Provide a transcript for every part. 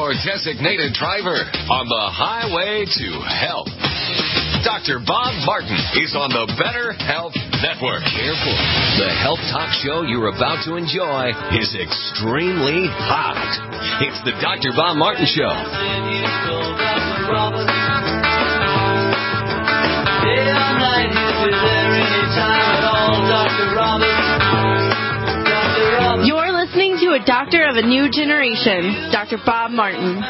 your designated driver on the highway to health. Dr. Bob Martin is on the Better Health Network. Careful. The health talk show you're about to enjoy is extremely hot. It's the Dr. Bob Martin Show. You're listening to a doctor of a new generation, Dr. Bob Martin.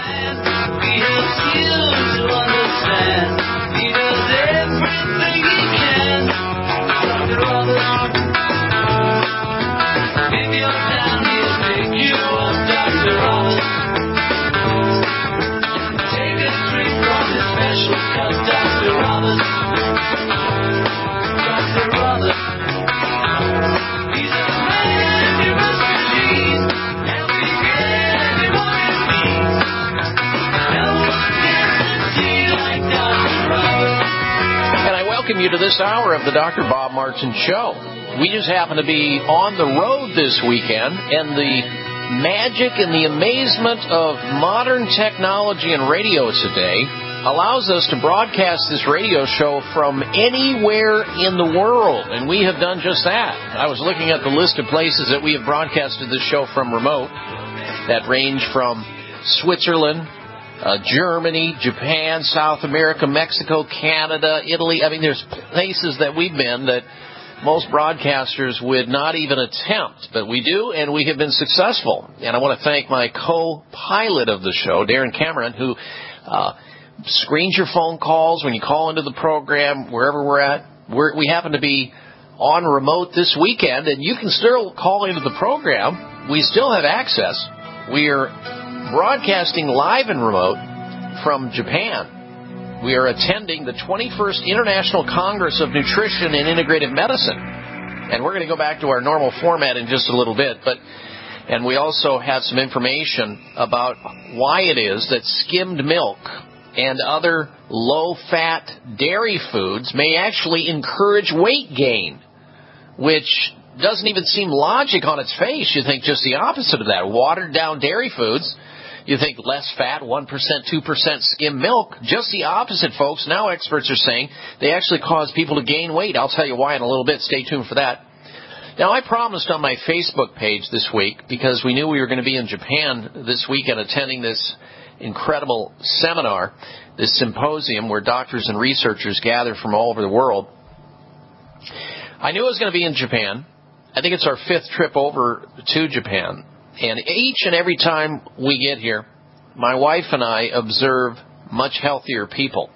You to this hour of the Dr. Bob Martin Show. We just happen to be on the road this weekend, and the magic and the amazement of modern technology and radio today allows us to broadcast this radio show from anywhere in the world, and we have done just that. I was looking at the list of places that we have broadcasted this show from remote that range from Switzerland, Germany, Japan, South America, Mexico, Canada, Italy. I mean, there's places that we've been that most broadcasters would not even attempt, but we do, and we have been successful. And I want to thank my co-pilot of the show, Darren Cameron, who screens your phone calls when you call into the program, wherever we're at. We happen to be on remote this weekend, and you can still call into the program. We still have access. We are broadcasting live and remote from Japan. We are attending the 21st International Congress of Nutrition and Integrative Medicine. And we're going to go back to our normal format in just a little bit. And we also have some information about why it is that skimmed milk and other low-fat dairy foods may actually encourage weight gain, which doesn't even seem logic on its face. You think just the opposite of that. Watered-down dairy foods, you think less fat, 1%, 2% skim milk. Just the opposite, folks. Now experts are saying they actually cause people to gain weight. I'll tell you why in a little bit. Stay tuned for that. Now, I promised on my Facebook page this week, because we knew we were going to be in Japan this weekend attending this incredible seminar, this symposium where doctors and researchers gather from all over the world. I knew I was going to be in Japan. I think it's our 5th trip over to Japan. And each and every time we get here, my wife and I observe much healthier people.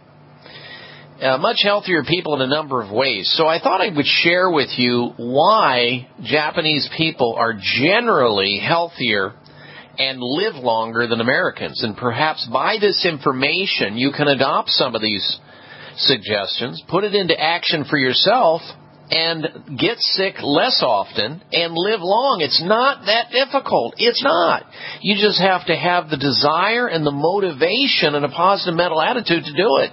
Much healthier people in a number of ways. So I thought I would share with you why Japanese people are generally healthier and live longer than Americans. And perhaps by this information, you can adopt some of these suggestions, put it into action for yourself, and get sick less often and live long. It's not that difficult. It's not. You just have to have the desire and the motivation and a positive mental attitude to do it.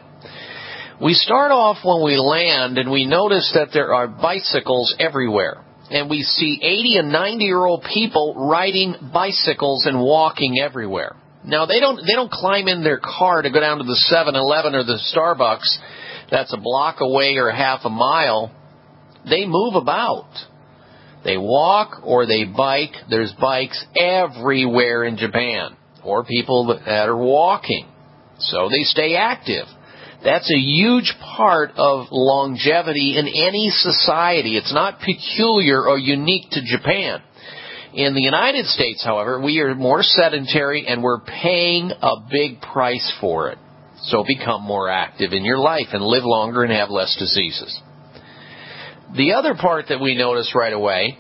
We start off when we land, and we notice that there are bicycles everywhere. And we see 80 and 90-year-old people riding bicycles and walking everywhere. Now, they don't climb in their car to go down to the 7-Eleven or the Starbucks that's a block away or half a mile. They move about. They walk or they bike. There's bikes everywhere in Japan, or people that are walking. So they stay active. That's a huge part of longevity in any society. It's not peculiar or unique to Japan. In the United States, however, we are more sedentary and we're paying a big price for it. So become more active in your life and live longer and have less diseases. The other part that we notice right away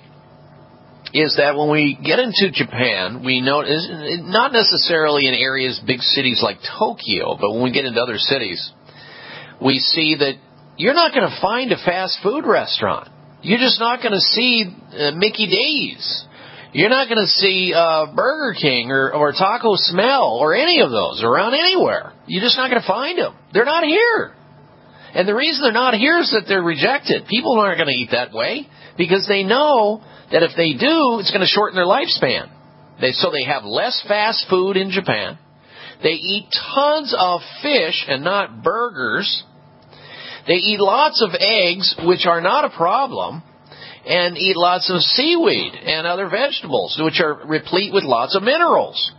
is that when we get into Japan, we notice, not necessarily in areas, big cities like Tokyo, but when we get into other cities, we see that you're not going to find a fast food restaurant. You're just not going to see Mickey D's. You're not going to see Burger King or Taco Smell or any of those around anywhere. You're just not going to find them. They're not here. And the reason they're not here is that they're rejected. People aren't going to eat that way because they know that if they do, it's going to shorten their lifespan. So they have less fast food in Japan. They eat tons of fish and not burgers. They eat lots of eggs, which are not a problem, and eat lots of seaweed and other vegetables, which are replete with lots of minerals.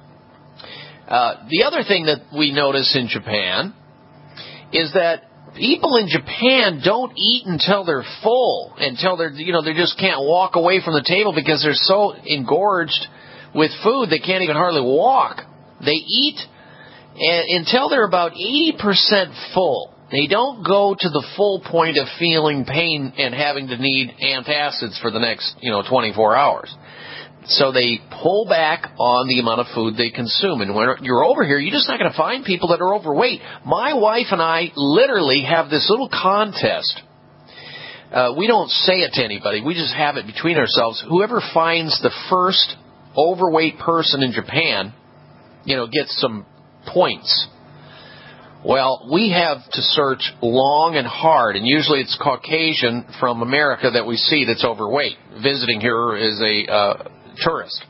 The other thing that we notice in Japan is that people in Japan don't eat until they're full, until they just can't walk away from the table because they're so engorged with food they can't even hardly walk. They eat until they're about 80% full. They don't go to the full point of feeling pain and having to need antacids for the next 24 hours. So they pull back on the amount of food they consume. And when you're over here, you're just not going to find people that are overweight. My wife and I literally have this little contest. We don't say it to anybody. We just have it between ourselves. Whoever finds the first overweight person in Japan, gets some points. Well, we have to search long and hard, and usually it's Caucasian from America that we see that's overweight, visiting here as a tourist.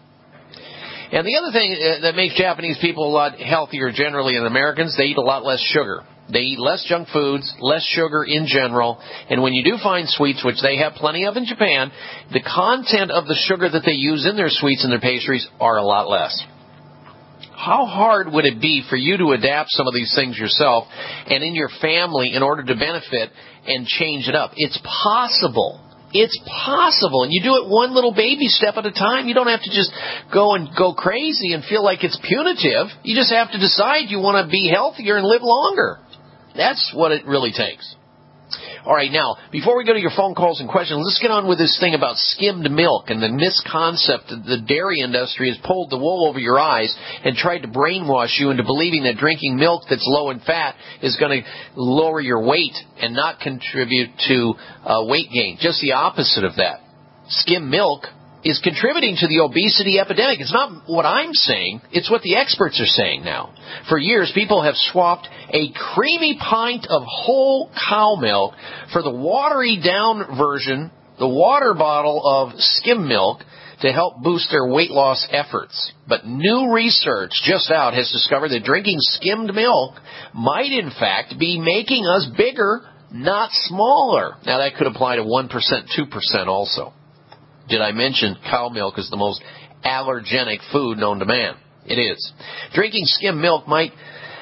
And the other thing that makes Japanese people a lot healthier generally than Americans, they eat a lot less sugar. They eat less junk foods, less sugar in general, and when you do find sweets, which they have plenty of in Japan, the content of the sugar that they use in their sweets and their pastries are a lot less. How hard would it be for you to adapt some of these things yourself and in your family in order to benefit and change it up? It's possible. It's possible. And you do it one little baby step at a time. You don't have to just go crazy and feel like it's punitive. You just have to decide you want to be healthier and live longer. That's what it really takes. All right, now, before we go to your phone calls and questions, let's get on with this thing about skimmed milk and the misconcept that the dairy industry has pulled the wool over your eyes and tried to brainwash you into believing that drinking milk that's low in fat is going to lower your weight and not contribute to weight gain. Just the opposite of that. Skim milk is contributing to the obesity epidemic. It's not what I'm saying. It's what the experts are saying now. For years, people have swapped a creamy pint of whole cow milk for the watery-down version, the water bottle of skim milk, to help boost their weight loss efforts. But new research just out has discovered that drinking skimmed milk might, in fact, be making us bigger, not smaller. Now, that could apply to 1%, 2% also. Did I mention cow milk is the most allergenic food known to man? It is. Drinking skim milk might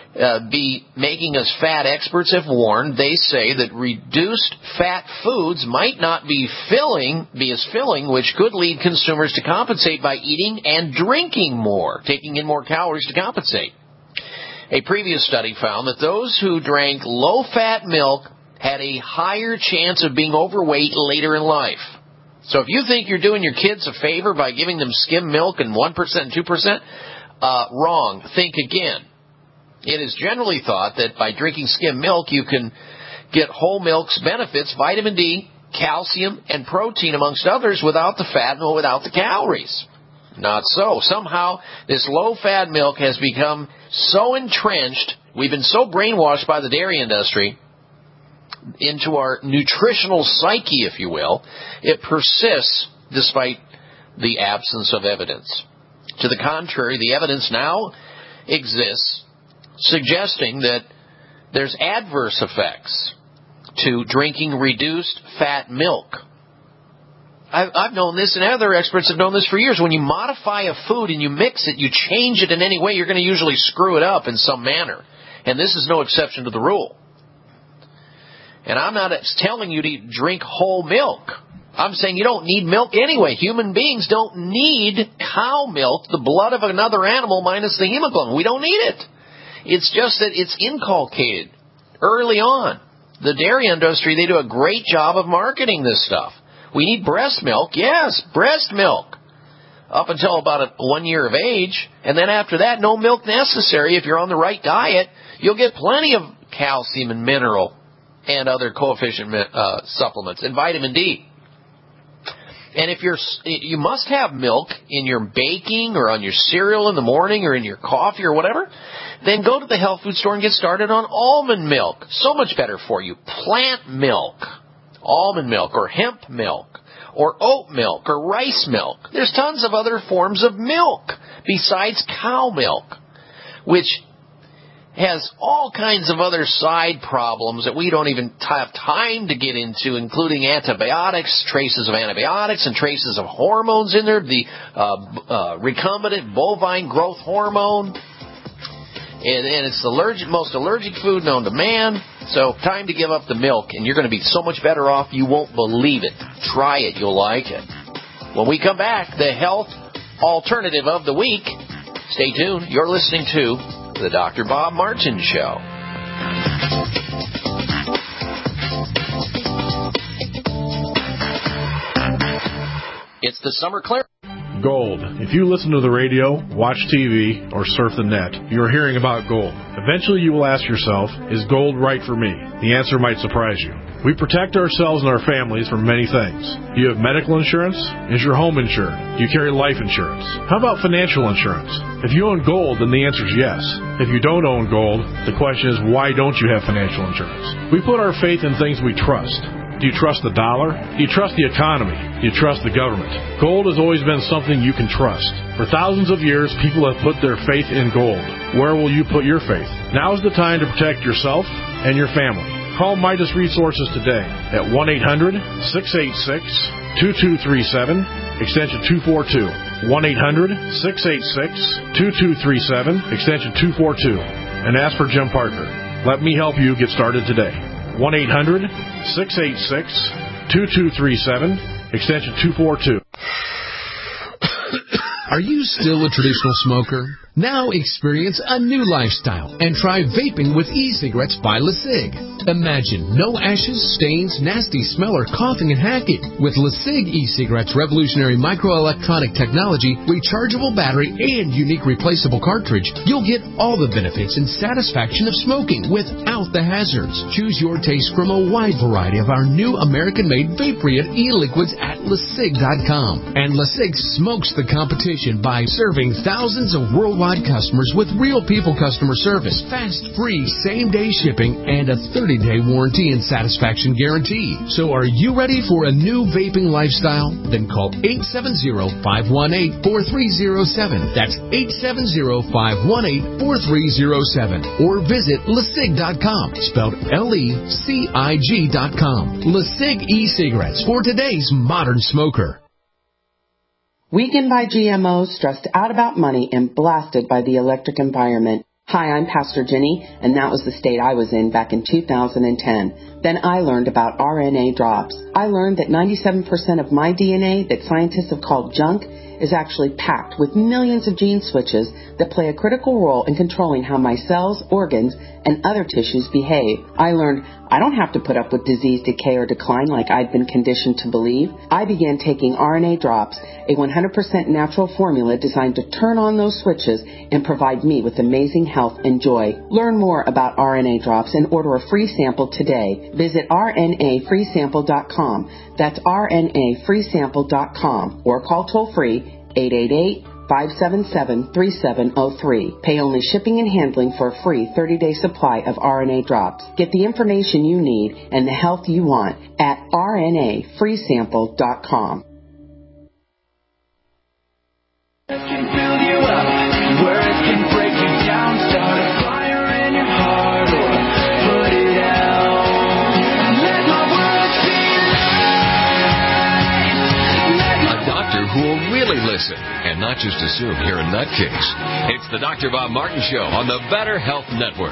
be making us fat. Experts have warned. They say that reduced fat foods might not be as filling, which could lead consumers to compensate by eating and drinking more, taking in more calories to compensate. A previous study found that those who drank low-fat milk had a higher chance of being overweight later in life. So if you think you're doing your kids a favor by giving them skim milk and 1%, 2%, wrong. Think again. It is generally thought that by drinking skim milk, you can get whole milk's benefits, vitamin D, calcium, and protein, amongst others, without the fat and without the calories. Not so. Somehow, this low-fat milk has become so entrenched, we've been so brainwashed by the dairy industry, into our nutritional psyche, if you will, it persists despite the absence of evidence. To the contrary, the evidence now exists suggesting that there's adverse effects to drinking reduced fat milk. I've known this, and other experts have known this for years. When you modify a food and you mix it, you change it in any way, you're going to usually screw it up in some manner. And this is no exception to the rule. And I'm not telling you to drink whole milk. I'm saying you don't need milk anyway. Human beings don't need cow milk, the blood of another animal minus the hemoglobin. We don't need it. It's just that it's inculcated early on. The dairy industry, they do a great job of marketing this stuff. We need breast milk. Yes, breast milk. Up until about 1 year of age. And then after that, no milk necessary. If you're on the right diet, you'll get plenty of calcium and mineral and other coefficient supplements, and vitamin D. And if you must have milk in your baking or on your cereal in the morning or in your coffee or whatever, then go to the health food store and get started on almond milk. So much better for you. Plant milk, almond milk or hemp milk or oat milk or rice milk. There's tons of other forms of milk besides cow milk, which has all kinds of other side problems that we don't even have time to get into, including antibiotics, traces of antibiotics and traces of hormones in there, the recombinant bovine growth hormone. And it's the most allergic food known to man. So time to give up the milk, and you're going to be so much better off you won't believe it. Try it. You'll like it. When we come back, the health alternative of the week. Stay tuned. You're listening to The Dr. Bob Martin Show. It's the summer clear. Gold. If you listen to the radio, watch TV, or surf the net, you are hearing about gold. Eventually you will ask yourself, is gold right for me? The answer might surprise you. We protect ourselves and our families from many things. Do you have medical insurance? Is your home insured? Do you carry life insurance? How about financial insurance? If you own gold, then the answer is yes. If you don't own gold, the question is, why don't you have financial insurance? We put our faith in things we trust. Do you trust the dollar? Do you trust the economy? Do you trust the government? Gold has always been something you can trust. For thousands of years, people have put their faith in gold. Where will you put your faith? Now is the time to protect yourself and your family. Call Midas Resources today at 1-800-686-2237, extension 242. 1-800-686-2237, extension 242. And ask for Jim Parker. Let me help you get started today. 1-800-686-2237, extension 242. Are you still a traditional smoker? Now experience a new lifestyle and try vaping with e-cigarettes by LeSig. Imagine no ashes, stains, nasty smell, or coughing and hacking. With LeSig e-cigarettes' revolutionary microelectronic technology, rechargeable battery, and unique replaceable cartridge, you'll get all the benefits and satisfaction of smoking without the hazards. Choose your taste from a wide variety of our new American-made Vaporeon e-liquids at LeSig.com. And LeSig smokes the competition by serving thousands of worldwide customers with real people customer service, fast, free, same-day shipping, and a 30-day warranty and satisfaction guarantee. So are you ready for a new vaping lifestyle? Then call 870-518-4307. That's 870-518-4307. Or visit LeSig.com, spelled LECIG.com. LeSig e-cigarettes for today's modern smoker. Weakened by GMOs, stressed out about money, and blasted by the electric environment. Hi, I'm Pastor Jenny, and that was the state I was in back in 2010. Then I learned about RNA drops. I learned that 97% of my DNA that scientists have called junk is actually packed with millions of gene switches that play a critical role in controlling how my cells, organs, and other tissues behave. I learned I don't have to put up with disease, decay, or decline like I'd been conditioned to believe. I began taking RNA drops, a 100% natural formula designed to turn on those switches and provide me with amazing health and joy. Learn more about RNA drops and order a free sample today. Visit rnafreesample.com. That's rnafreesample.com, or call toll-free 888-577-3703. Pay only shipping and handling for a free 30-day supply of RNA drops. Get the information you need and the health you want at rnafreesample.com. Listen, and not just assume you're a nutcase. It's the Dr. Bob Martin Show on the Better Health Network.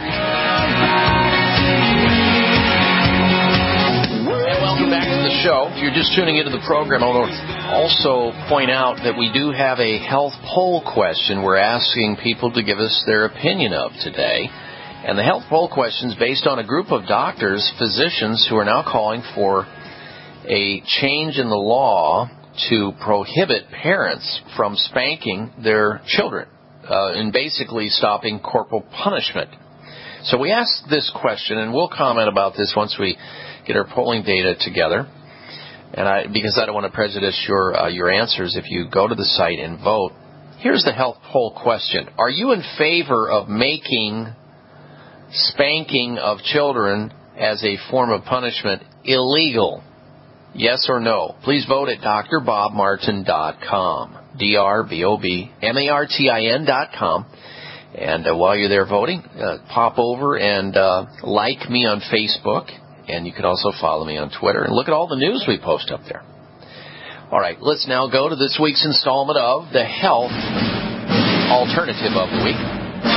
And welcome back to the show. If you're just tuning into the program, I'll also point out that we do have a health poll question we're asking people to give us their opinion of today. And the health poll question is based on a group of doctors, physicians, who are now calling for a change in the law to prohibit parents from spanking their children and basically stopping corporal punishment. So we asked this question, and we'll comment about this once we get our polling data together. And because I don't want to prejudice your answers if you go to the site and vote. Here's the health poll question. Are you in favor of making spanking of children as a form of punishment illegal? Yes or no? Please vote at drbobmartin.com, DRBOBMARTIN.com. And while you're there voting, pop over and like me on Facebook. And you can also follow me on Twitter and look at all the news we post up there. All right, let's now go to this week's installment of the Health Alternative of the Week.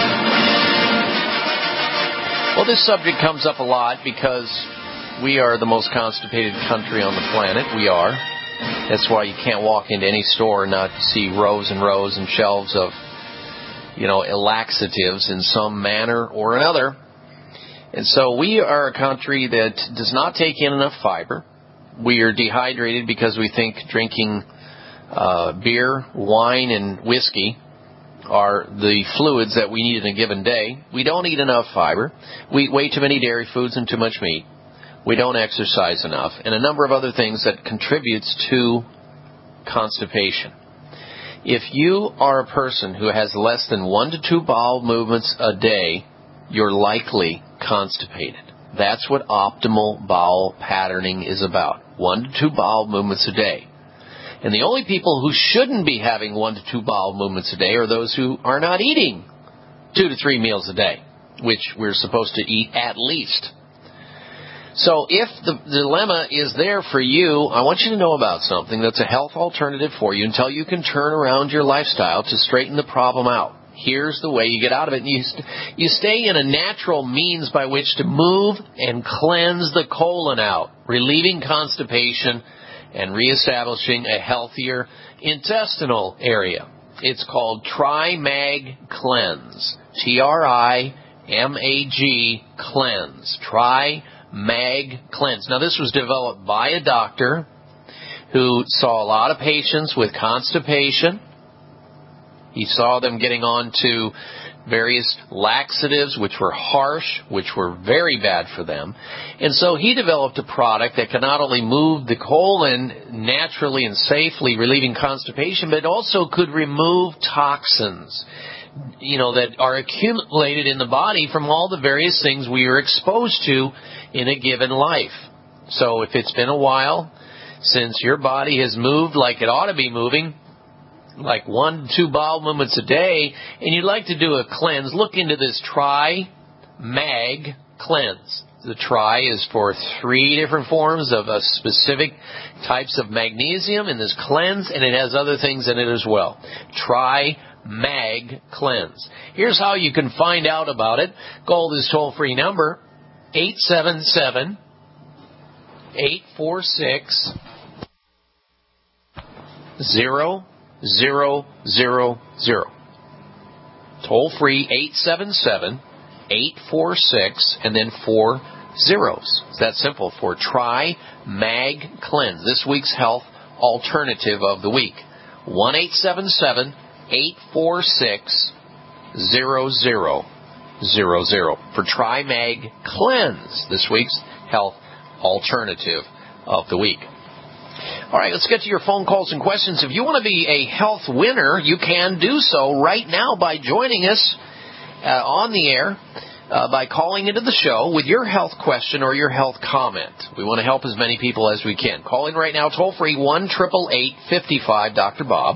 Well, this subject comes up a lot because we are the most constipated country on the planet. We are. That's why you can't walk into any store and not see rows and rows and shelves of, laxatives in some manner or another. And so we are a country that does not take in enough fiber. We are dehydrated because we think drinking beer, wine, and whiskey are the fluids that we need in a given day. We don't eat enough fiber. We eat way too many dairy foods and too much meat. We don't exercise enough, and a number of other things that contributes to constipation. If you are a person who has less than 1 to 2 bowel movements a day, you're likely constipated. That's what optimal bowel patterning is about. 1 to 2 bowel movements a day. And the only people who shouldn't be having 1 to 2 bowel movements a day are those who are not eating 2 to 3 meals a day, which we're supposed to eat at least. So if the dilemma is there for you, I want you to know about something that's a health alternative for you until you can turn around your lifestyle to straighten the problem out. Here's the way you get out of it. You stay in a natural means by which to move and cleanse the colon out, relieving constipation and reestablishing a healthier intestinal area. It's called TriMag Cleanse. TriMag Cleanse. TriMag Cleanse. Now, this was developed by a doctor who saw a lot of patients with constipation. He saw them getting on to various laxatives, which were harsh, which were very bad for them. And so he developed a product that could not only move the colon naturally and safely, relieving constipation, but also could remove toxins, that are accumulated in the body from all the various things we are exposed to in a given life. So if it's been a while since your body has moved like it ought to be moving, like 1 to 2 bowel movements a day, and you'd like to do a cleanse, look into this TriMag Cleanse. The tri is for 3 different forms of specific types of magnesium in this cleanse, and it has other things in it as well. TriMag Cleanse. Here's how you can find out about it. Call this toll-free number, 877-846-0000. Toll free 877-846 and then 4 zeros. It's that simple for TriMag Cleanse. This week's health alternative of the week. 1-877-846-0000 for TriMag Cleanse. This week's health alternative of the week. All right, let's get to your phone calls and questions. If you want to be a health winner, you can do so right now by joining us on the air by calling into the show with your health question or your health comment. We want to help as many people as we can. Call in right now, toll-free, 1-888-55-Dr. Bob,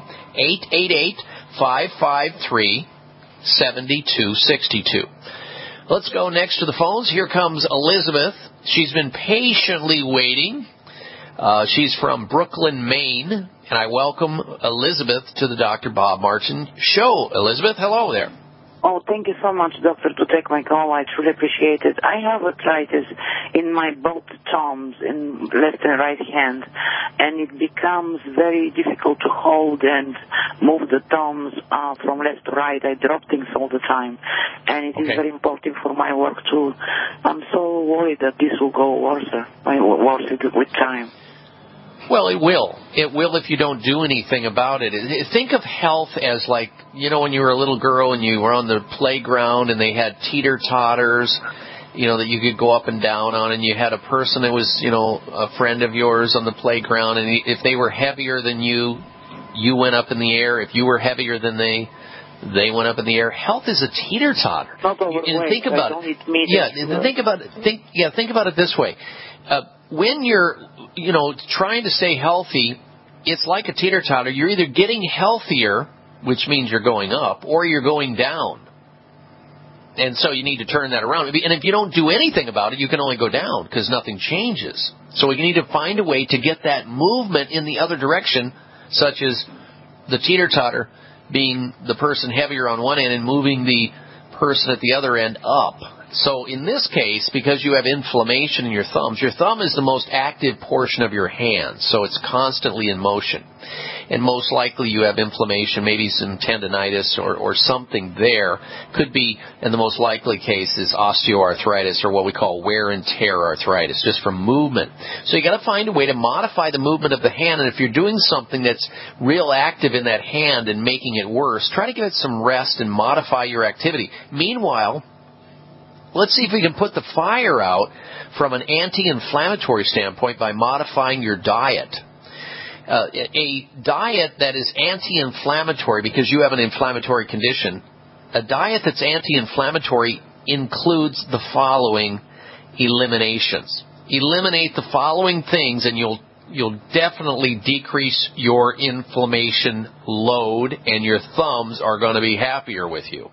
888-553-7262. Let's go next to the phones. Here comes Elizabeth. She's been patiently waiting. She's from Brooklyn, Maine, and I welcome Elizabeth to the Dr. Bob Martin Show. Elizabeth, hello there. Oh, thank you so much, Doctor, to take my call. I truly appreciate it. I have arthritis in my both thumbs, in left and right hand, and it becomes very difficult to hold and move the thumbs from left to right. I drop things all the time, and it is very important for my work, too. I'm so worried that this will go worse with time. Well, it will. It will if you don't do anything about it. Think of health as like, when you were a little girl and you were on the playground and they had teeter-totters, that you could go up and down on, and you had a person that was, a friend of yours on the playground, and if they were heavier than you, you went up in the air. If you were heavier than they went up in the air. Health is a teeter-totter. Not overweight. And think about it. Think about it this way. When you're, trying to stay healthy, it's like a teeter-totter. You're either getting healthier, which means you're going up, or you're going down. And so you need to turn that around. And if you don't do anything about it, you can only go down because nothing changes. So we need to find a way to get that movement in the other direction, such as the teeter-totter being the person heavier on one end and moving the person at the other end up. So in this case, because you have inflammation in your thumb is the most active portion of your hand, so it's constantly in motion. And most likely you have inflammation, maybe some tendinitis or something there. Could be, in the most likely case, is osteoarthritis or what we call wear and tear arthritis, just from movement. So you got to find a way to modify the movement of the hand, and if you're doing something that's real active in that hand and making it worse, try to give it some rest and modify your activity. Meanwhile, let's see if we can put the fire out from an anti-inflammatory standpoint by modifying your diet. A diet that is anti-inflammatory because you have an inflammatory condition, a diet that's anti-inflammatory includes the following eliminations. Eliminate the following things and you'll definitely decrease your inflammation load and your thumbs are going to be happier with you.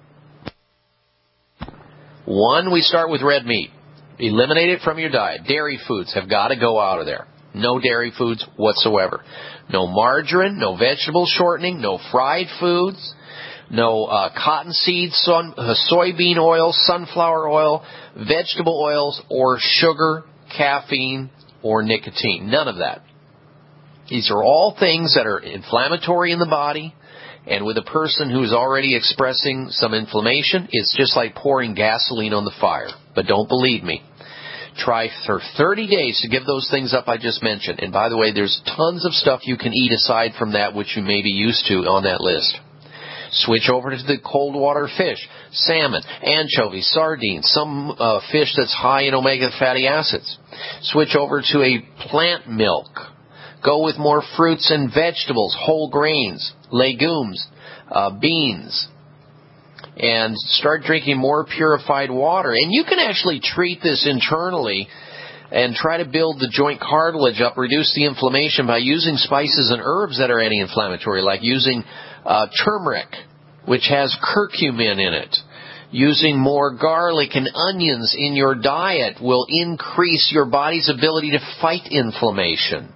1, we start with red meat. Eliminate it from your diet. Dairy foods have got to go out of there. No dairy foods whatsoever. No margarine, no vegetable shortening, no fried foods, no cottonseed, soybean oil, sunflower oil, vegetable oils, or sugar, caffeine, or nicotine. None of that. These are all things that are inflammatory in the body. And with a person who is already expressing some inflammation, it's just like pouring gasoline on the fire. But don't believe me. Try for 30 days to give those things up I just mentioned. And by the way, there's tons of stuff you can eat aside from that which you may be used to on that list. Switch over to the cold water fish, salmon, anchovies, sardines, some fish that's high in omega fatty acids. Switch over to a plant milk. Go with more fruits and vegetables, whole grains, legumes, beans, and start drinking more purified water. And you can actually treat this internally and try to build the joint cartilage up, reduce the inflammation by using spices and herbs that are anti-inflammatory, like using turmeric, which has curcumin in it. Using more garlic and onions in your diet will increase your body's ability to fight inflammation.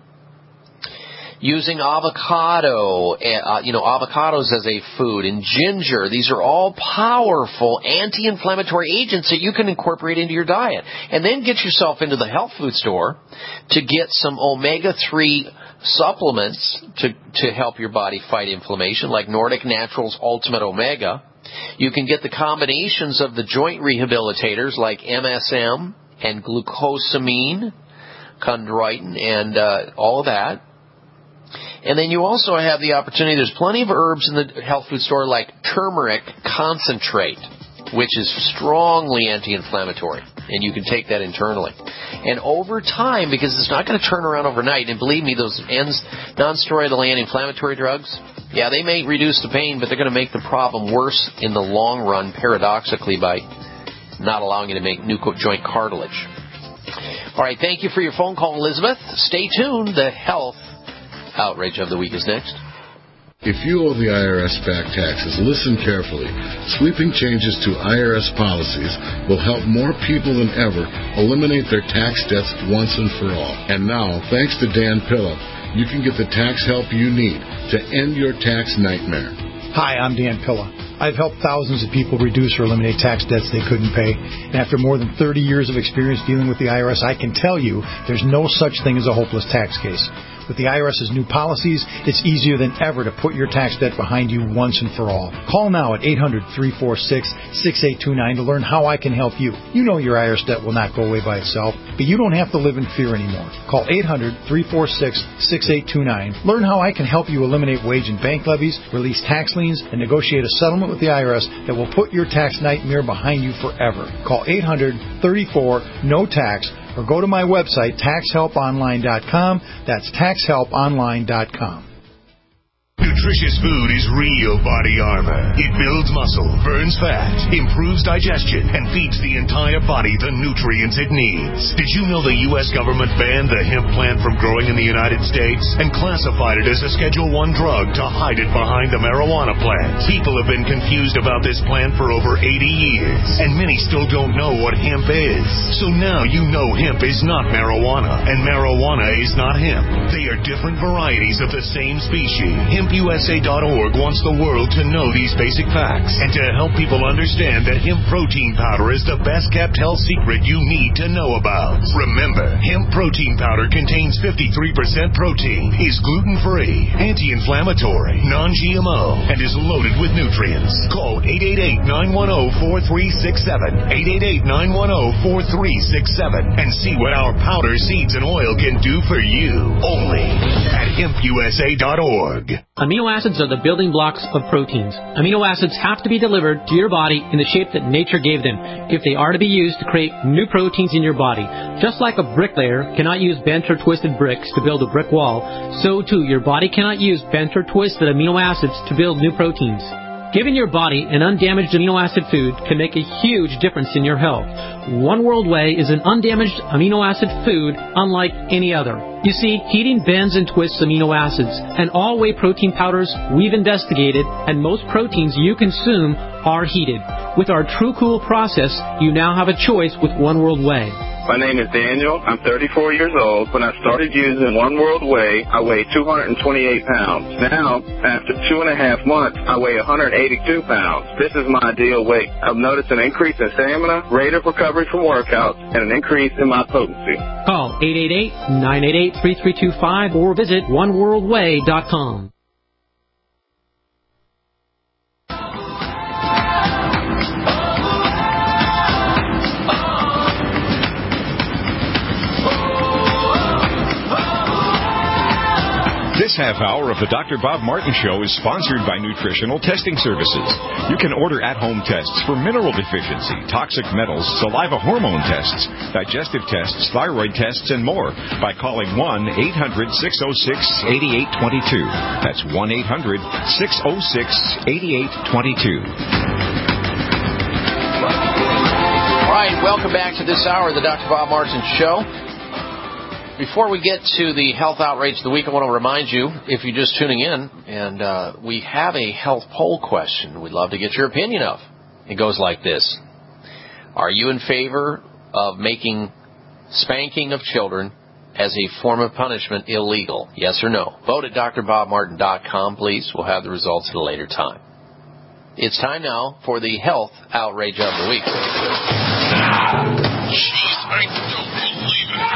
Using avocado, avocados as a food, and ginger. These are all powerful anti-inflammatory agents that you can incorporate into your diet. And then get yourself into the health food store to get some omega-3 supplements to help your body fight inflammation, like Nordic Naturals Ultimate Omega. You can get the combinations of the joint rehabilitators like MSM and glucosamine, chondroitin, and all of that. And then you also have the opportunity, there's plenty of herbs in the health food store like turmeric concentrate, which is strongly anti-inflammatory, and you can take that internally. And over time, because it's not going to turn around overnight, and believe me, those non-steroidal anti-inflammatory drugs, yeah, they may reduce the pain, but they're going to make the problem worse in the long run, paradoxically, by not allowing you to make new joint cartilage. All right, thank you for your phone call, Elizabeth. Stay tuned. The health outrage of the week is next. If you owe the IRS back taxes, listen carefully. Sweeping changes to IRS policies will help more people than ever eliminate their tax debts once and for all. And now, thanks to Dan Pilla, you can get the tax help you need to end your tax nightmare. Hi, I'm Dan Pilla. I've helped thousands of people reduce or eliminate tax debts they couldn't pay. And after more than 30 years of experience dealing with the IRS, I can tell you there's no such thing as a hopeless tax case. With the IRS's new policies, it's easier than ever to put your tax debt behind you once and for all. Call now at 800-346-6829 to learn how I can help you. You know your IRS debt will not go away by itself, but you don't have to live in fear anymore. Call 800-346-6829. Learn how I can help you eliminate wage and bank levies, release tax liens, and negotiate a settlement with the IRS that will put your tax nightmare behind you forever. Call 800-34-NO-TAX. Or go to my website, taxhelponline.com. That's taxhelponline.com. Nutritious food is real body armor. It builds muscle, burns fat, improves digestion, and feeds the entire body the nutrients it needs. Did you know the U.S. government banned the hemp plant from growing in the United States and classified it as a Schedule I drug to hide it behind the marijuana plant? People have been confused about this plant for over 80 years, and many still don't know what hemp is. So now you know hemp is not marijuana, and marijuana is not hemp. They are different varieties of the same species. HempUSA.org wants the world to know these basic facts and to help people understand that hemp protein powder is the best kept health secret you need to know about. Remember, hemp protein powder contains 53% protein, is gluten-free, anti-inflammatory, non-GMO, and is loaded with nutrients. Call 888-910-4367, 888-910-4367, and see what our powder, seeds, and oil can do for you. Only at HempUSA.org. Amino acids are the building blocks of proteins. Amino acids have to be delivered to your body in the shape that nature gave them if they are to be used to create new proteins in your body. Just like a bricklayer cannot use bent or twisted bricks to build a brick wall, so too your body cannot use bent or twisted amino acids to build new proteins. Giving your body an undamaged amino acid food can make a huge difference in your health. One World Whey is an undamaged amino acid food unlike any other. You see, heating bends and twists amino acids, and all whey protein powders we've investigated, and most proteins you consume are heated. With our True Cool process, you now have a choice with One World Whey. My name is Daniel. I'm 34 years old. When I started using One World Whey, I weighed 228 pounds. Now, after 2.5 months, I weigh 182 pounds. This is my ideal weight. I've noticed an increase in stamina, rate of recovery from workouts, and an increase in my potency. Call 888-988-3325 or visit oneworldwhey.com. This half hour of the Dr. Bob Martin Show is sponsored by Nutritional Testing Services. You can order at-home tests for mineral deficiency, toxic metals, saliva hormone tests, digestive tests, thyroid tests, and more by calling 1-800-606-8822. That's 1-800-606-8822. All right, welcome back to this hour of the Dr. Bob Martin Show. Before we get to the health outrage of the week, I want to remind you, if you're just tuning in, and we have a health poll question we'd love to get your opinion of. It goes like this. Are you in favor of making spanking of children as a form of punishment illegal? Yes or no? Vote at drbobmartin.com, please. We'll have the results at a later time. It's time now for the health outrage of the week. Jeez, I don't believe it.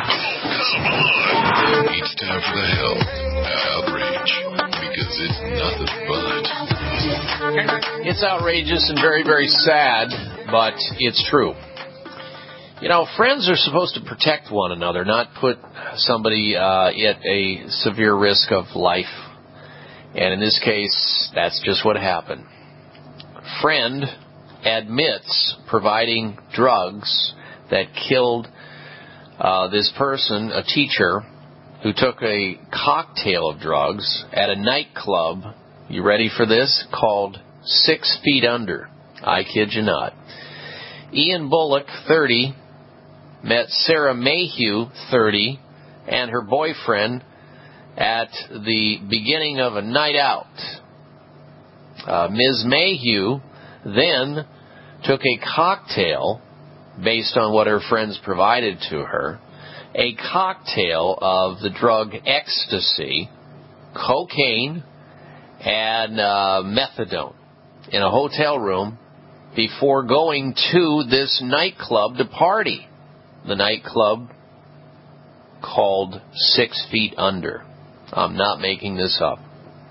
It's time for the health outrage, because it's nothing but. It's outrageous and very, very sad, but it's true. You know, friends are supposed to protect one another, not put somebody at a severe risk of life. And in this case, that's just what happened. Friend admits providing drugs that killed this person, a teacher, who took a cocktail of drugs at a nightclub, you ready for this, called 6 Feet Under. I kid you not. Ian Bullock, 30, met Sarah Mayhew, 30, and her boyfriend at the beginning of a night out. Ms. Mayhew then took a cocktail, based on what her friends provided to her, a cocktail of the drug ecstasy, cocaine, and methadone in a hotel room before going to this nightclub to party. The nightclub called 6 Feet Under. I'm not making this up.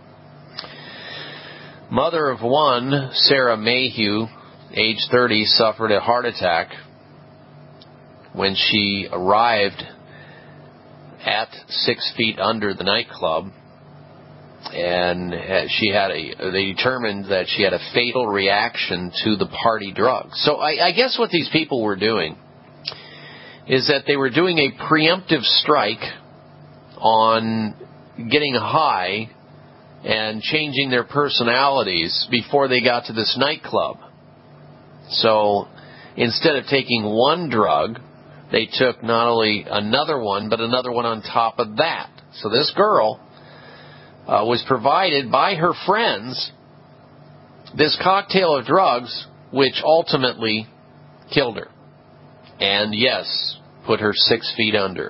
Mother of one, Sarah Mayhew, age 30, suffered a heart attack when she arrived at 6 Feet Under, the nightclub, and they determined that she had a fatal reaction to the party drugs. So I guess what these people were doing is that they were doing a preemptive strike on getting high and changing their personalities before they got to this nightclub. So instead of taking one drug, they took not only another one, but another one on top of that. So this girl was provided by her friends this cocktail of drugs, which ultimately killed her. And yes, put her 6 feet under.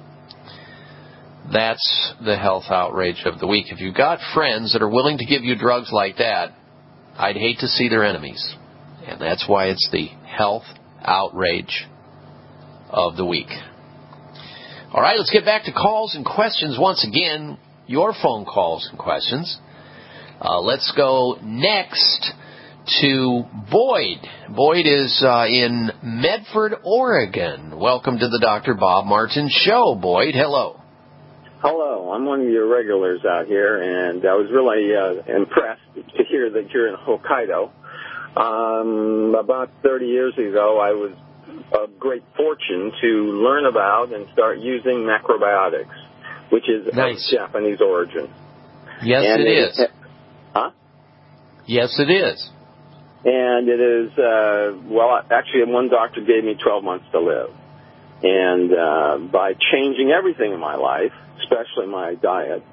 That's the health outrage of the week. If you've got friends that are willing to give you drugs like that, I'd hate to see their enemies. And that's why it's the health outrage of the week. All right, let's get back to calls and questions once again. Your phone calls and questions. Let's go next to Boyd. Boyd is in Medford, Oregon. Welcome to the Dr. Bob Martin Show, Boyd. Hello. Hello, I'm one of your regulars out here, and I was really impressed to hear that you're in Hokkaido. About 30 years ago, I was of great fortune to learn about and start using macrobiotics, which is nice. Of Japanese origin. Yes, and it is. Huh? Yes, it is. And it is, actually, one doctor gave me 12 months to live. And by changing everything in my life, especially my diet,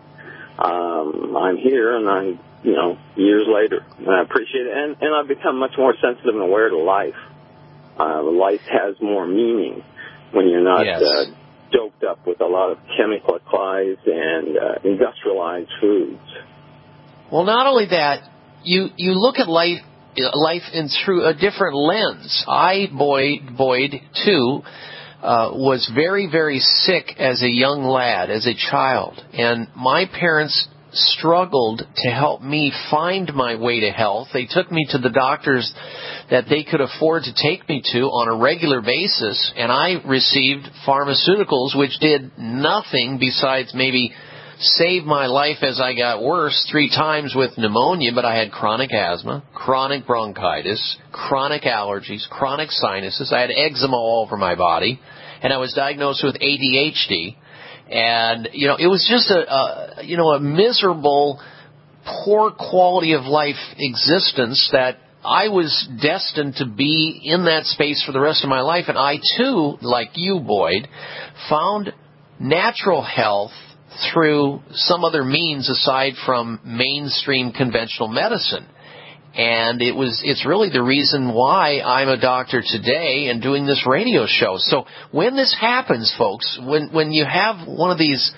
I'm here, and I'm, years later. And I appreciate it. And I've become much more sensitive and aware to life. Life has more meaning when you're not doped up with a lot of chemicalized and industrialized foods. Well, not only that, you look at life in through a different lens. Boyd, too, was very, very sick as a young lad, as a child. And my parents struggled to help me find my way to health. They took me to the doctors that they could afford to take me to on a regular basis, and I received pharmaceuticals which did nothing besides maybe save my life as I got worse 3 times with pneumonia, but I had chronic asthma, chronic bronchitis, chronic allergies, chronic sinuses. I had eczema all over my body, and I was diagnosed with ADHD. And, it was just a miserable, poor quality of life existence that I was destined to be in that space for the rest of my life. And I, too, like you, Boyd, found natural health through some other means aside from mainstream conventional medicine. And it's really the reason why I'm a doctor today and doing this radio show. So when this happens, folks, when you have one of these,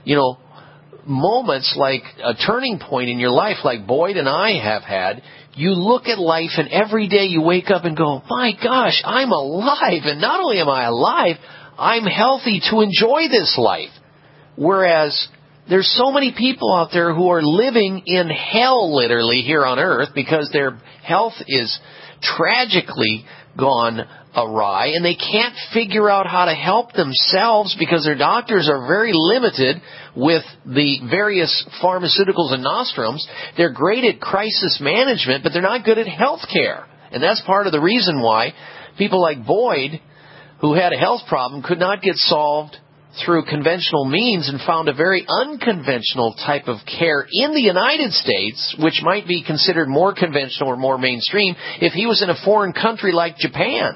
moments like a turning point in your life like Boyd and I have had, you look at life and every day you wake up and go, my gosh, I'm alive. And not only am I alive, I'm healthy to enjoy this life. Whereas there's so many people out there who are living in hell, literally, here on Earth because their health is tragically gone awry, and they can't figure out how to help themselves because their doctors are very limited with the various pharmaceuticals and nostrums. They're great at crisis management, but they're not good at health care. And that's part of the reason why people like Boyd, who had a health problem, could not get solved through conventional means and found a very unconventional type of care in the United States, which might be considered more conventional or more mainstream if he was in a foreign country like Japan.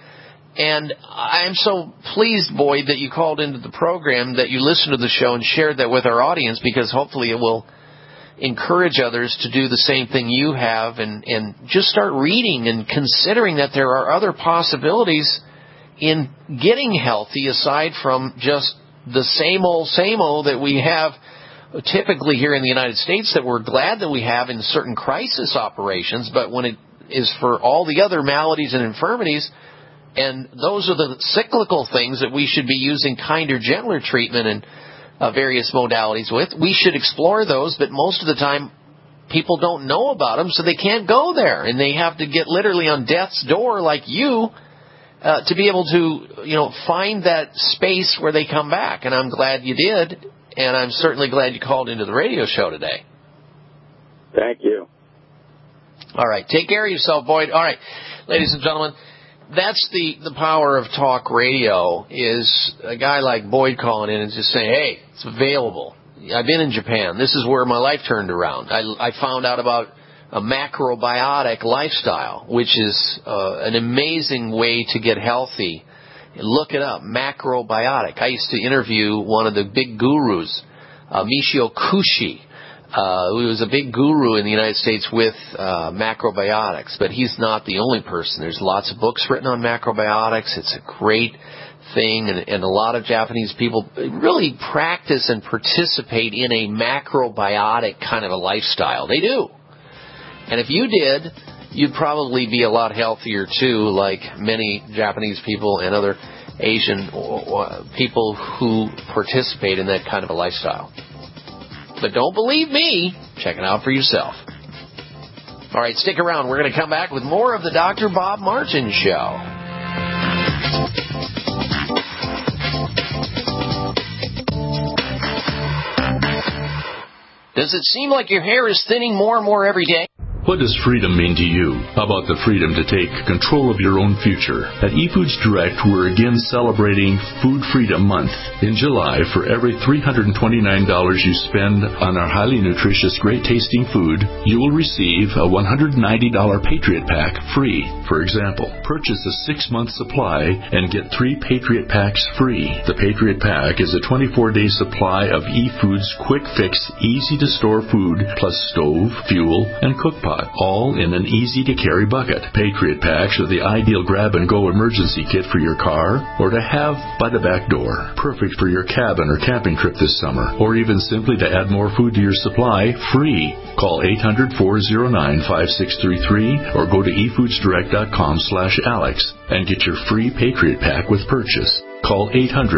And I'm so pleased, Boyd, that you called into the program, that you listened to the show and shared that with our audience, because hopefully it will encourage others to do the same thing you have and just start reading and considering that there are other possibilities in getting healthy aside from just the same old that we have typically here in the United States that we're glad that we have in certain crisis operations, but when it is for all the other maladies and infirmities, and those are the cyclical things that we should be using kinder, gentler treatment and various modalities with. We should explore those, but most of the time people don't know about them, so they can't go there, and they have to get literally on death's door like you to be able to, find that space where they come back. And I'm glad you did, and I'm certainly glad you called into the radio show today. Thank you. All right. Take care of yourself, Boyd. All right. Ladies and gentlemen, that's the power of talk radio, is a guy like Boyd calling in and just saying, hey, it's available. I've been in Japan. This is where my life turned around. I found out about a macrobiotic lifestyle, which is an amazing way to get healthy. Look it up, macrobiotic. I used to interview one of the big gurus, Michio Kushi, who was a big guru in the United States with macrobiotics, but he's not the only person. There's lots of books written on macrobiotics. It's a great thing, and a lot of Japanese people really practice and participate in a macrobiotic kind of a lifestyle. They do. And if you did, you'd probably be a lot healthier too, like many Japanese people and other Asian people who participate in that kind of a lifestyle. But don't believe me. Check it out for yourself. All right, stick around. We're going to come back with more of the Dr. Bob Martin Show. Does it seem like your hair is thinning more and more every day? What does freedom mean to you? How about the freedom to take control of your own future? At eFoods Direct, we're again celebrating Food Freedom Month. In July, for every $329 you spend on our highly nutritious, great-tasting food, you will receive a $190 Patriot Pack free. For example, purchase a 6-month supply and get 3 Patriot Packs free. The Patriot Pack is a 24-day supply of eFoods quick-fix, easy-to-store food, plus stove, fuel, and cook pot, all in an easy-to-carry bucket. Patriot Packs are the ideal grab-and-go emergency kit for your car or to have by the back door. Perfect for your cabin or camping trip this summer, or even simply to add more food to your supply, free. Call 800-409-5633 or go to efoodsdirect.com/Alex and get your free Patriot Pack with purchase. Call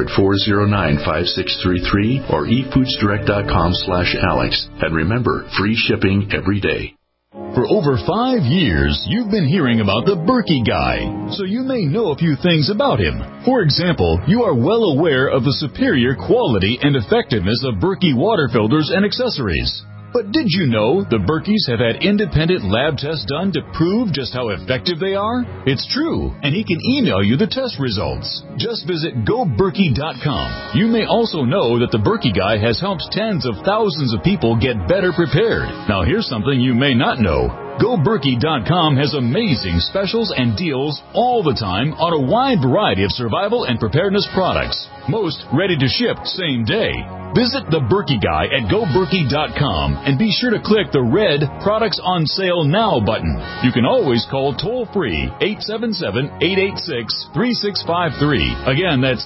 800-409-5633 or efoodsdirect.com/Alex. And remember, free shipping every day. For over 5 years, you've been hearing about the Berkey Guy, so you may know a few things about him. For example, you are well aware of the superior quality and effectiveness of Berkey water filters and accessories. But did you know the Berkeys have had independent lab tests done to prove just how effective they are? It's true, and he can email you the test results. Just visit GoBerkey.com. You may also know that the Berkey Guy has helped tens of thousands of people get better prepared. Now here's something you may not know. GoBerkey.com has amazing specials and deals all the time on a wide variety of survival and preparedness products. Most ready to ship same day. Visit the Berkey Guy at GoBerkey.com and be sure to click the red Products on Sale Now button. You can always call toll-free 877-886-3653. Again, that's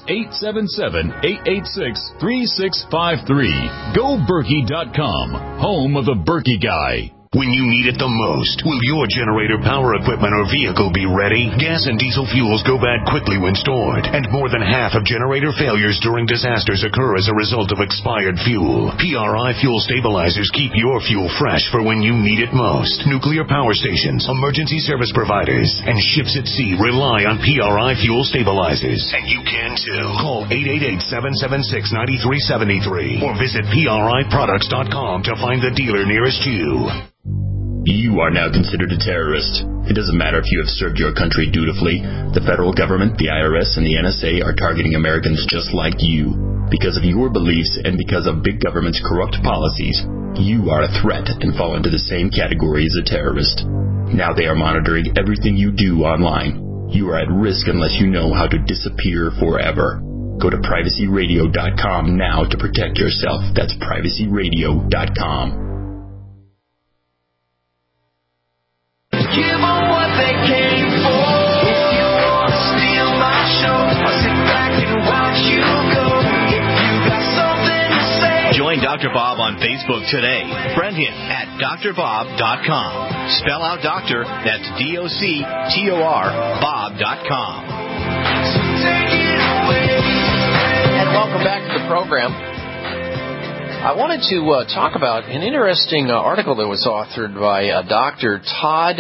877-886-3653. GoBerkey.com, home of the Berkey Guy. When you need it the most, will your generator, power equipment, or vehicle be ready? Gas and diesel fuels go bad quickly when stored, and more than half of generator failures during disasters occur as a result of expired fuel. PRI Fuel Stabilizers keep your fuel fresh for when you need it most. Nuclear power stations, emergency service providers, and ships at sea rely on PRI Fuel Stabilizers. And you can too. Call 888-776-9373 or visit PRIproducts.com to find the dealer nearest you. You are now considered a terrorist. It doesn't matter if you have served your country dutifully. The federal government, the IRS, and the NSA are targeting Americans just like you. Because of your beliefs and because of big government's corrupt policies, you are a threat and fall into the same category as a terrorist. Now they are monitoring everything you do online. You are at risk unless you know how to disappear forever. Go to privacyradio.com now to protect yourself. That's privacyradio.com. Give them what they came for. If you want to steal my show, I'll sit back and watch you go. If you got something to say. Join Dr. Bob on Facebook today. Friend him at drbob.com. Spell out doctor, that's DOCTOR, Bob.com. So take it away. And welcome back to the program. I wanted to talk about an interesting article that was authored by Dr. Todd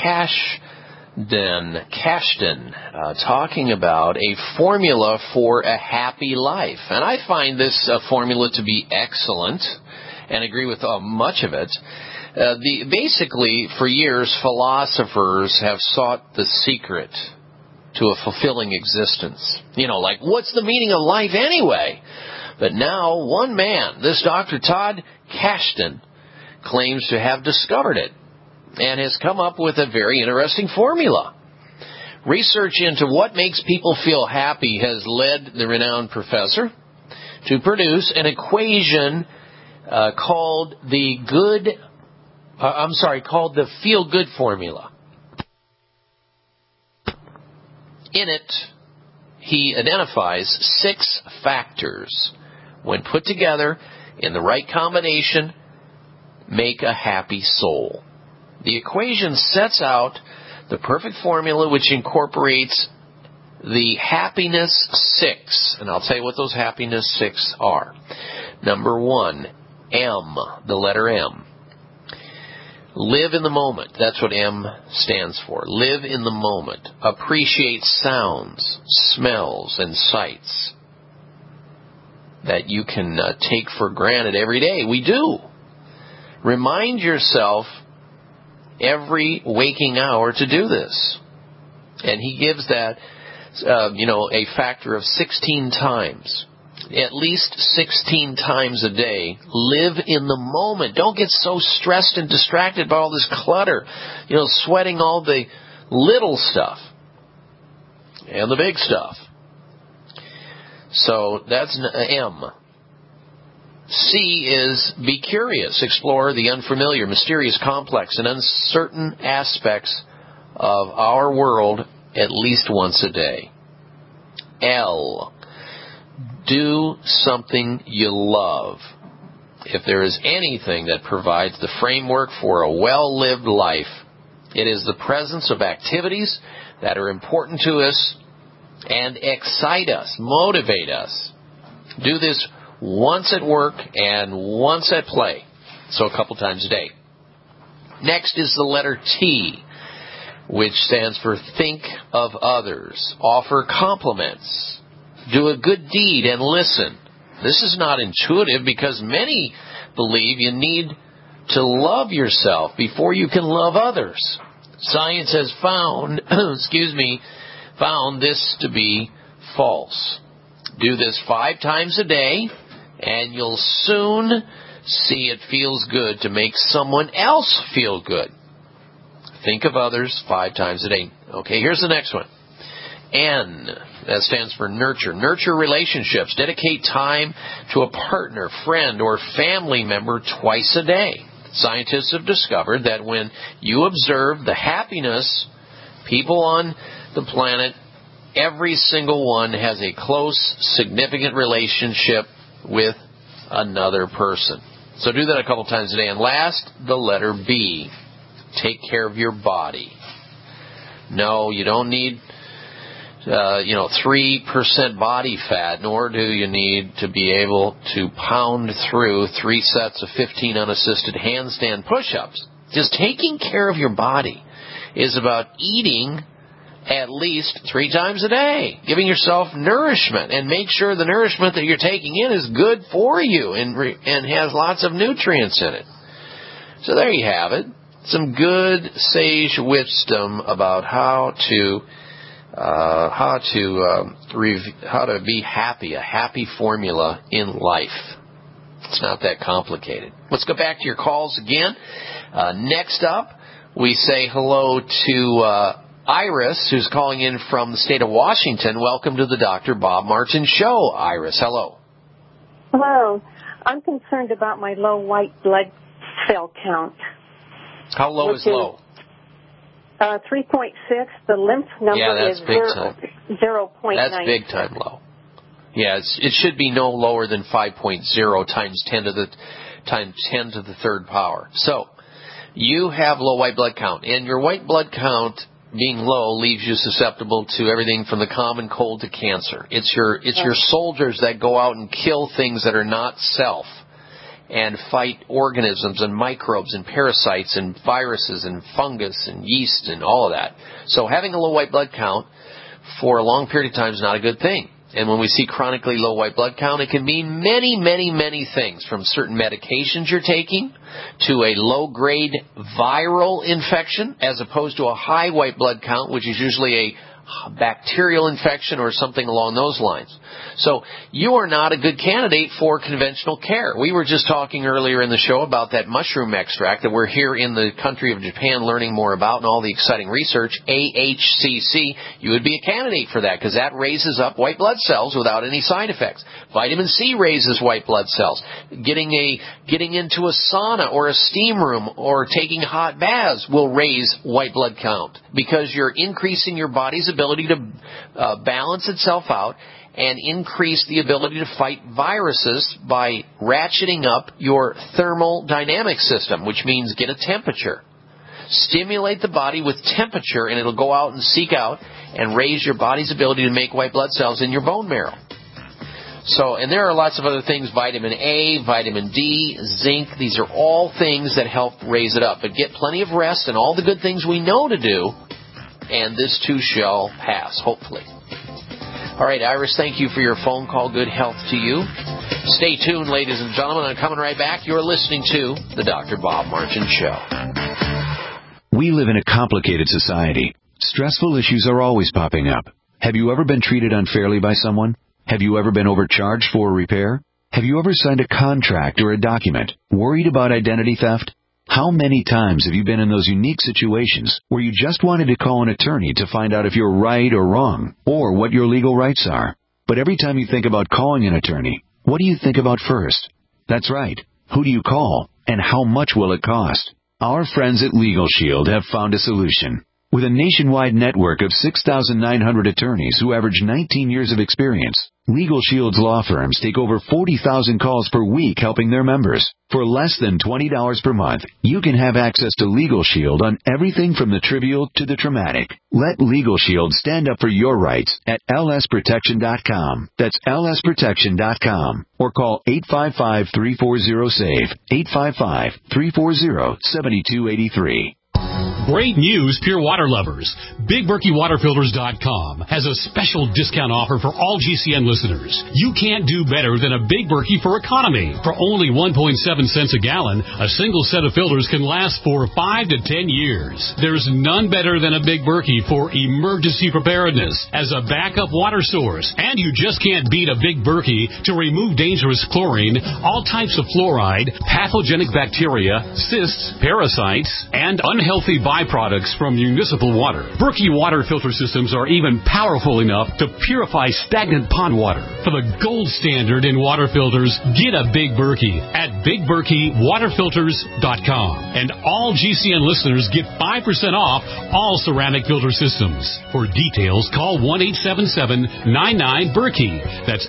Kashdan, talking about a formula for a happy life. And I find this formula to be excellent and agree with much of it. Basically, for years, philosophers have sought the secret to a fulfilling existence. You know, like, what's the meaning of life anyway? But now one man, this Dr. Todd Kashdan, claims to have discovered it and has come up with a very interesting formula. Research into what makes people feel happy has led the renowned professor to produce an equation called the feel-good formula. In it, he identifies 6 factors, when put together in the right combination, make a happy soul. The equation sets out the perfect formula which incorporates the happiness 6. And I'll tell you what those happiness 6 are. Number 1, M, the letter M. Live in the moment. That's what M stands for. Live in the moment. Appreciate sounds, smells, and sights that you can take for granted every day. We do. Remind yourself every waking hour to do this. And he gives that, a factor of 16 times. At least 16 times a day. Live in the moment. Don't get so stressed and distracted by all this clutter. Sweating all the little stuff and the big stuff. So that's M. C is be curious. Explore the unfamiliar, mysterious, complex, and uncertain aspects of our world at least once a day. L. Do something you love. If there is anything that provides the framework for a well-lived life, it is the presence of activities that are important to us and excite us, motivate us. Do this once at work and once at play, so a couple times a day. Next is the letter T, which stands for think of others. Offer compliments. Do a good deed and listen. This is not intuitive because many believe you need to love yourself before you can love others. Science has found this to be false. Do this 5 times a day, and you'll soon see it feels good to make someone else feel good. Think of others 5 times a day. Okay, here's the next one. N, that stands for nurture. Nurture relationships. Dedicate time to a partner, friend, or family member twice a day. Scientists have discovered that when you observe the happiness people on the planet, every single one has a close, significant relationship with another person. So do that a couple times a day. And last, the letter B. Take care of your body. No, you don't need 3% body fat, nor do you need to be able to pound through 3 sets of 15 unassisted handstand push-ups. Just taking care of your body is about eating at least 3 times a day, giving yourself nourishment, and make sure the nourishment that you're taking in is good for you and has lots of nutrients in it. So there you have it. Some good sage wisdom about how to be happy, a happy formula in life. It's not that complicated. Let's go back to your calls again. Next up, we say hello to Iris, who's calling in from the state of Washington. Welcome to the Dr. Bob Martin Show, Iris. Hello. Hello. I'm concerned about my low white blood cell count. How low is low? 3.6. The lymph number is 0.9. That's big time low. Yeah, it should be no lower than 5.0 times 10 to the 3rd power. So you have low white blood count, and your white blood count being low leaves you susceptible to everything from the common cold to cancer. It's your soldiers that go out and kill things that are not self, and fight organisms and microbes and parasites and viruses and fungus and yeast and all of that. So having a low white blood count for a long period of time is not a good thing. And when we see chronically low white blood count, it can mean many, many, many things, from certain medications you're taking to a low-grade viral infection, as opposed to a high white blood count, which is usually a bacterial infection or something along those lines. So you are not a good candidate for conventional care. We were just talking earlier in the show about that mushroom extract that we're here in the country of Japan learning more about and all the exciting research, AHCC. You would be a candidate for that because that raises up white blood cells without any side effects. Vitamin C raises white blood cells. Getting into a sauna or a steam room or taking hot baths will raise white blood count because you're increasing your body's ability to balance itself out and increase the ability to fight viruses by ratcheting up your thermodynamic system, which means get a temperature. Stimulate the body with temperature, and it'll go out and seek out and raise your body's ability to make white blood cells in your bone marrow. So, and there are lots of other things, vitamin A, vitamin D, zinc. These are all things that help raise it up. But get plenty of rest and all the good things we know to do, and this too shall pass, hopefully. All right, Iris, thank you for your phone call. Good health to you. Stay tuned, ladies and gentlemen. I'm coming right back. You're listening to The Dr. Bob Martin Show. We live in a complicated society. Stressful issues are always popping up. Have you ever been treated unfairly by someone? Have you ever been overcharged for a repair? Have you ever signed a contract or a document? Worried about identity theft? How many times have you been in those unique situations where you just wanted to call an attorney to find out if you're right or wrong, or what your legal rights are? But every time you think about calling an attorney, what do you think about first? That's right. Who do you call, and how much will it cost? Our friends at Legal Shield have found a solution. With a nationwide network of 6,900 attorneys who average 19 years of experience, Legal Shield's law firms take over 40,000 calls per week helping their members. For less than $20 per month, you can have access to Legal Shield on everything from the trivial to the traumatic. Let Legal Shield stand up for your rights at lsprotection.com. That's lsprotection.com. Or call 855-340-SAVE, 855-340-7283. Great news, pure water lovers. BigBerkeyWaterFilters.com has a special discount offer for all GCN listeners. You can't do better than a Big Berkey for economy. For only 1.7 cents a gallon, a single set of filters can last for 5 to 10 years. There's none better than a Big Berkey for emergency preparedness as a backup water source. And you just can't beat a Big Berkey to remove dangerous chlorine, all types of fluoride, pathogenic bacteria, cysts, parasites, and unhealthy byproducts from municipal water. Berkey water filter systems are even powerful enough to purify stagnant pond water. For the gold standard in water filters, get a Big Berkey at BigBerkeyWaterFilters.com. And all GCN listeners get 5% off all ceramic filter systems. For details, call 1-877-99-BERKEY. That's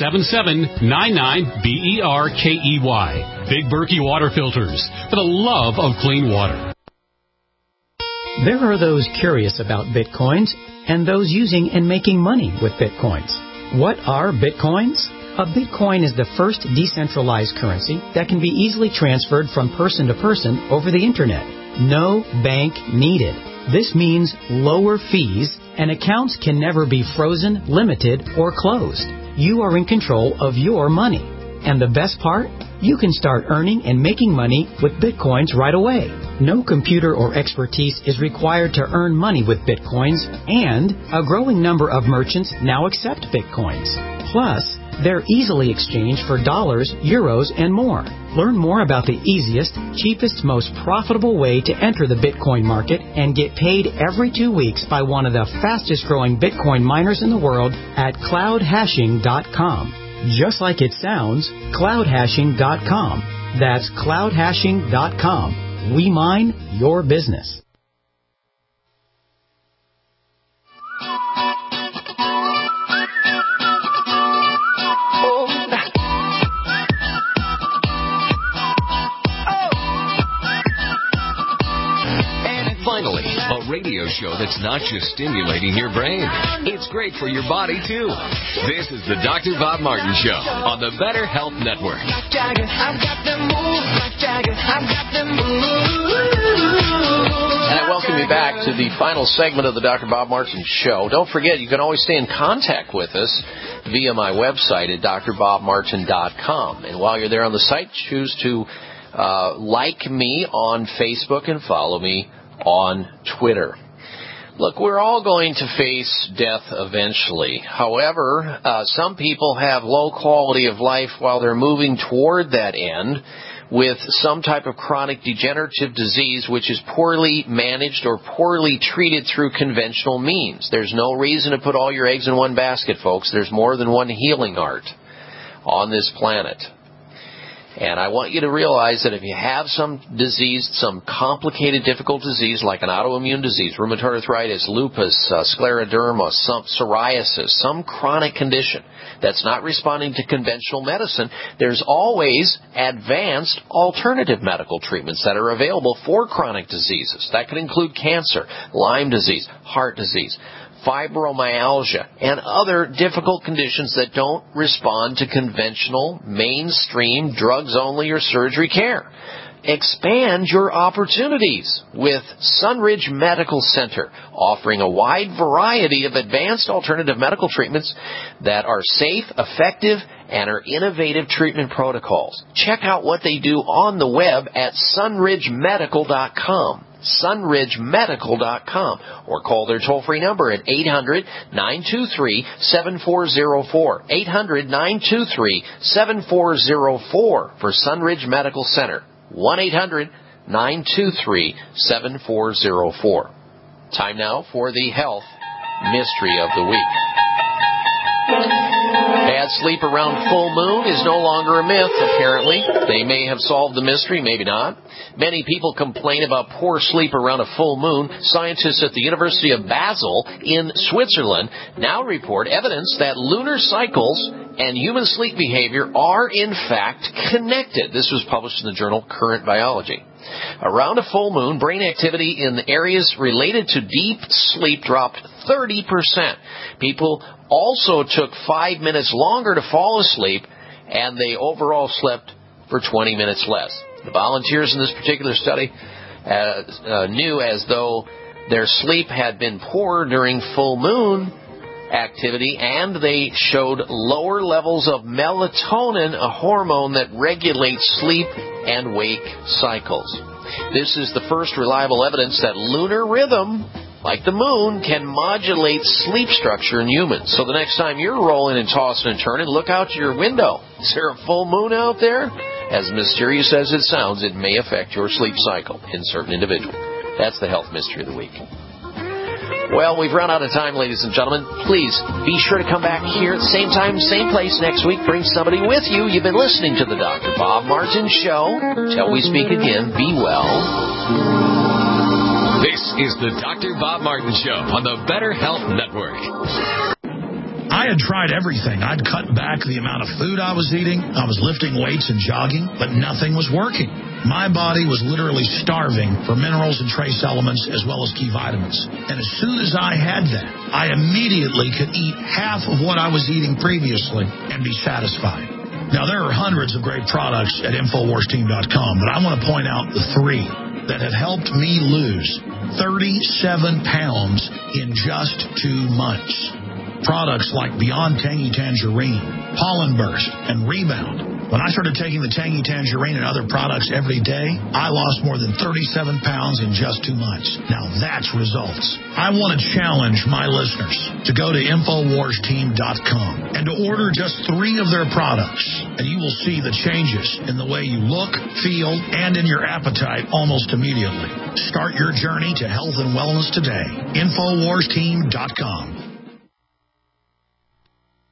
877-99-BERKEY. Big Berkey Water Filters, for the love of clean water. There are those curious about Bitcoins and those using and making money with Bitcoins. What are Bitcoins? A Bitcoin is the first decentralized currency that can be easily transferred from person to person over the Internet. No bank needed. This means lower fees, and accounts can never be frozen, limited, or closed. You are in control of your money. And the best part? You can start earning and making money with Bitcoins right away. No computer or expertise is required to earn money with Bitcoins, and a growing number of merchants now accept Bitcoins. Plus, they're easily exchanged for dollars, euros, and more. Learn more about the easiest, cheapest, most profitable way to enter the Bitcoin market and get paid every 2 weeks by one of the fastest growing Bitcoin miners in the world at cloudhashing.com. Just like it sounds, cloudhashing.com. That's cloudhashing.com. We mine your business. Finally, a radio show that's not just stimulating your brain. It's great for your body, too. This is the Dr. Bob Martin Show on the Better Health Network. And I welcome you back to the final segment of the Dr. Bob Martin Show. Don't forget, you can always stay in contact with us via my website at drbobmartin.com. And while you're there on the site, choose to like me on Facebook and follow me on Twitter. Look, we're all going to face death eventually. However, some people have low quality of life while they're moving toward that end with some type of chronic degenerative disease which is poorly managed or poorly treated through conventional means. There's no reason to put all your eggs in one basket, folks. There's more than one healing art on this planet. And I want you to realize that if you have some disease, some complicated, difficult disease like an autoimmune disease, rheumatoid arthritis, lupus, scleroderma, some psoriasis, some chronic condition that's not responding to conventional medicine, there's always advanced alternative medical treatments that are available for chronic diseases. That could include cancer, Lyme disease, heart disease, fibromyalgia, and other difficult conditions that don't respond to conventional, mainstream, drugs-only or surgery care. Expand your opportunities with Sunridge Medical Center, offering a wide variety of advanced alternative medical treatments that are safe, effective, and are innovative treatment protocols. Check out what they do on the web at sunridgemedical.com. sunridgemedical.com, or call their toll-free number at 800-923-7404. 800-923-7404 for Sunridge Medical Center. 1-800-923-7404. Time now for the health mystery of the week. Bad sleep around full moon is no longer a myth, apparently. They may have solved the mystery, maybe not. Many people complain about poor sleep around a full moon. Scientists at the University of Basel in Switzerland now report evidence that lunar cycles and human sleep behavior are, in fact, connected. This was published in the journal Current Biology. Around a full moon, brain activity in the areas related to deep sleep dropped 30%. People also took 5 minutes longer to fall asleep, and they overall slept for 20 minutes less. The volunteers in this particular study knew as though their sleep had been poor during full moon activity, and they showed lower levels of melatonin, a hormone that regulates sleep and wake cycles. This is the first reliable evidence that lunar rhythm, like the moon, can modulate sleep structure in humans. So the next time you're rolling and tossing and turning, look out your window. Is there a full moon out there? As mysterious as it sounds, it may affect your sleep cycle in certain individuals. That's the health mystery of the week. Well, we've run out of time, ladies and gentlemen. Please be sure to come back here at the same time, same place next week. Bring somebody with you. You've been listening to the Dr. Bob Martin Show. Till we speak again, be well. This is the Dr. Bob Martin Show on the Better Health Network. I had tried everything. I'd cut back the amount of food I was eating. I was lifting weights and jogging, but nothing was working. My body was literally starving for minerals and trace elements as well as key vitamins. And as soon as I had that, I immediately could eat half of what I was eating previously and be satisfied. Now, there are hundreds of great products at InfoWarsTeam.com, but I want to point out the three that have helped me lose 37 pounds in just 2 months. Products like Beyond Tangy Tangerine, Pollen Burst, and Rebound. When I started taking the Tangy Tangerine and other products every day, I lost more than 37 pounds in just 2 months. Now that's results. I want to challenge my listeners to go to InfoWarsTeam.com and to order just 3 of their products, and you will see the changes in the way you look, feel, and in your appetite almost immediately. Start your journey to health and wellness today. InfoWarsTeam.com.